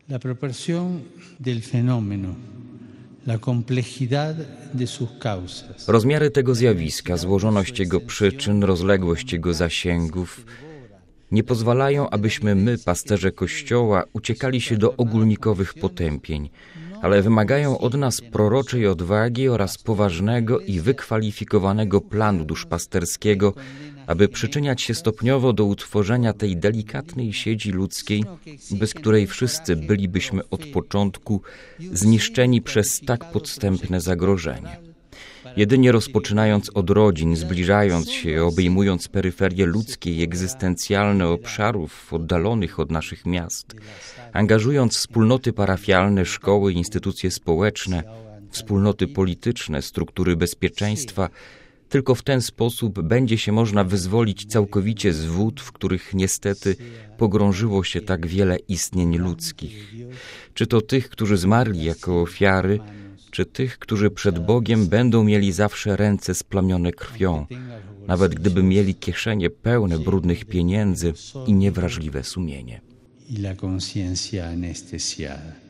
La proporción del fenómeno, la complejidad de sus causas. Rozmiary tego zjawiska, złożoność jego przyczyn, rozległość jego zasięgów nie pozwalają, abyśmy my, pasterze Kościoła, uciekali się do ogólnikowych potępień, ale wymagają od nas proroczej odwagi oraz poważnego i wykwalifikowanego planu duszpasterskiego, aby przyczyniać się stopniowo do utworzenia tej delikatnej sieci ludzkiej, bez której wszyscy bylibyśmy od początku zniszczeni przez tak podstępne zagrożenie. Jedynie rozpoczynając od rodzin, zbliżając się, obejmując peryferie ludzkie i egzystencjalne obszarów oddalonych od naszych miast, angażując wspólnoty parafialne, szkoły, instytucje społeczne, wspólnoty polityczne, struktury bezpieczeństwa, tylko w ten sposób będzie się można wyzwolić całkowicie z wód, w których niestety pogrążyło się tak wiele istnień ludzkich. Czy to tych, którzy zmarli jako ofiary, czy tych, którzy przed Bogiem będą mieli zawsze ręce splamione krwią, nawet gdyby mieli kieszenie pełne brudnych pieniędzy i niewrażliwe sumienie. I la conciencia anestesiada.